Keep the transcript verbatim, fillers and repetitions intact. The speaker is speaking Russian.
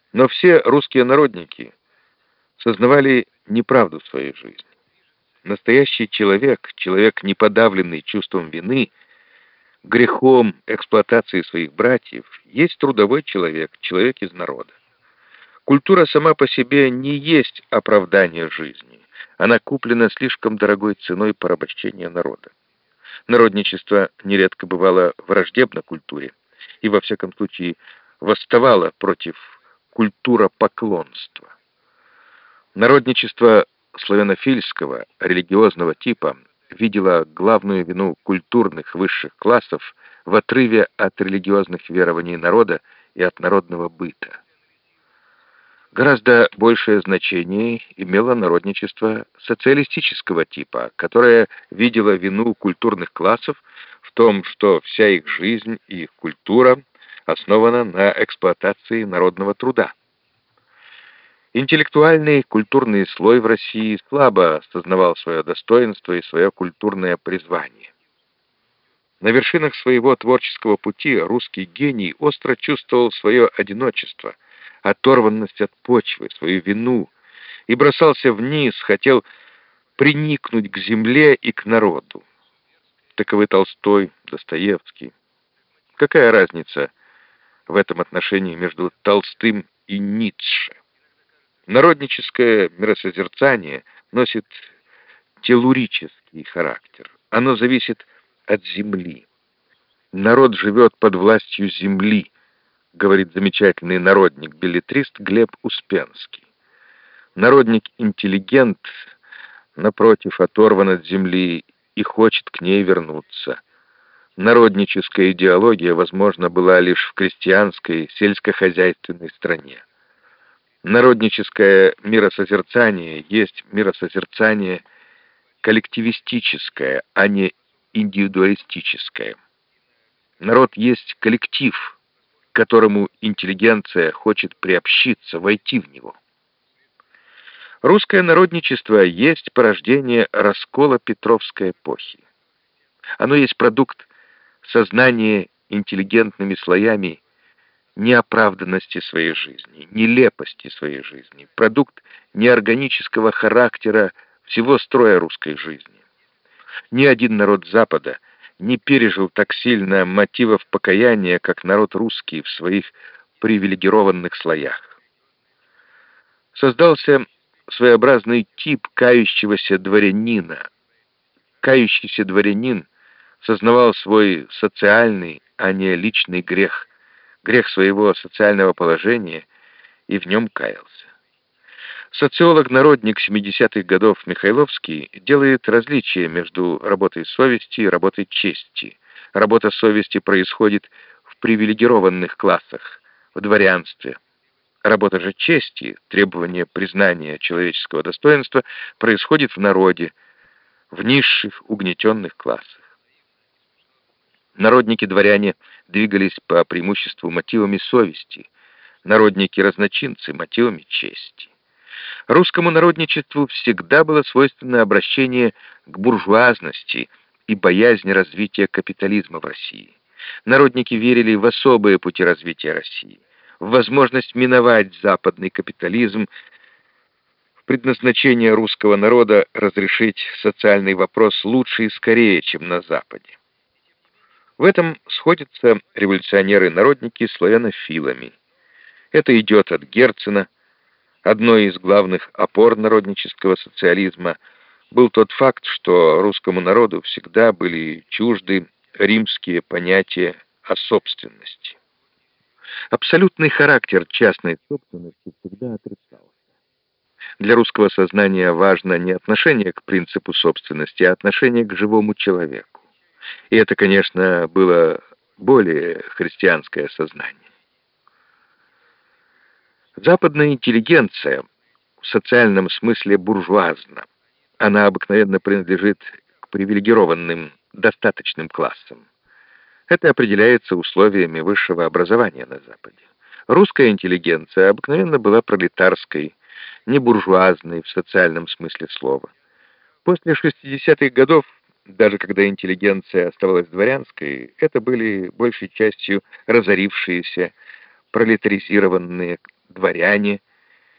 Но все русские народники сознавали неправду в своей жизни. Настоящий человек, человек, не подавленный чувством вины, грехом эксплуатации своих братьев, есть трудовой человек, человек из народа. Культура сама по себе не есть оправдание жизни. Она куплена слишком дорогой ценой порабощения народа. Народничество нередко бывало враждебно культуре и, во всяком случае, восставало против культуропоклонства. Народничество славянофильского, религиозного типа видело главную вину культурных высших классов в отрыве от религиозных верований народа и от народного быта. Гораздо большее значение имело народничество социалистического типа, которое видело вину культурных классов в том, что вся их жизнь и их культура основана на эксплуатации народного труда. Интеллектуальный культурный слой в России слабо осознавал свое достоинство и свое культурное призвание. На вершинах своего творческого пути русский гений остро чувствовал свое одиночество, оторванность от почвы, свою вину, и бросался вниз, хотел приникнуть к земле и к народу. Таковы Толстой, Достоевский. Какая разница в этом отношении между Толстым и Ницше? Народническое миросозерцание носит телурический характер. Оно зависит от земли. Народ живет под властью земли, говорит замечательный народник-беллетрист Глеб Успенский. Народник-интеллигент, напротив, оторван от земли и хочет к ней вернуться. Народническая идеология, возможно, была лишь в крестьянской, сельскохозяйственной стране. Народническое миросозерцание есть миросозерцание коллективистическое, а не индивидуалистическое. Народ есть коллектив, к которому интеллигенция хочет приобщиться, войти в него. Русское народничество есть порождение раскола Петровской эпохи. Оно есть продукт сознания интеллигентными слоями неоправданности своей жизни, нелепости своей жизни, продукт неорганического характера всего строя русской жизни. Ни один народ Запада не пережил так сильно мотивов покаяния, как народ русский в своих привилегированных слоях. Создался своеобразный тип кающегося дворянина. Кающийся дворянин сознавал свой социальный, а не личный грех, грех своего социального положения, и в нем каялся. Социолог-народник семидесятых годов Михайловский делает различие между работой совести и работой чести. Работа совести происходит в привилегированных классах, в дворянстве. Работа же чести, требование признания человеческого достоинства, происходит в народе, в низших угнетенных классах. Народники-дворяне двигались по преимуществу мотивами совести, народники-разночинцы — мотивами чести. Русскому народничеству всегда было свойственно обращение к буржуазности и боязнь развития капитализма в России. Народники верили в особые пути развития России, в возможность миновать западный капитализм, в предназначение русского народа разрешить социальный вопрос лучше и скорее, чем на Западе. В этом сходятся революционеры-народники с славянофилами. Это идет от Герцена. Одной из главных опор народнического социализма был тот факт, что русскому народу всегда были чужды римские понятия о собственности. Абсолютный характер частной собственности всегда отрицался. Для русского сознания важно не отношение к принципу собственности, а отношение к живому человеку. И это, конечно, было более христианское сознание. Западная интеллигенция в социальном смысле буржуазна. Она обыкновенно принадлежит к привилегированным, достаточным классам. Это определяется условиями высшего образования на Западе. Русская интеллигенция обыкновенно была пролетарской, не буржуазной в социальном смысле слова. После шестидесятых годов, даже когда интеллигенция оставалась дворянской, это были большей частью разорившиеся, пролетаризированные дворяне,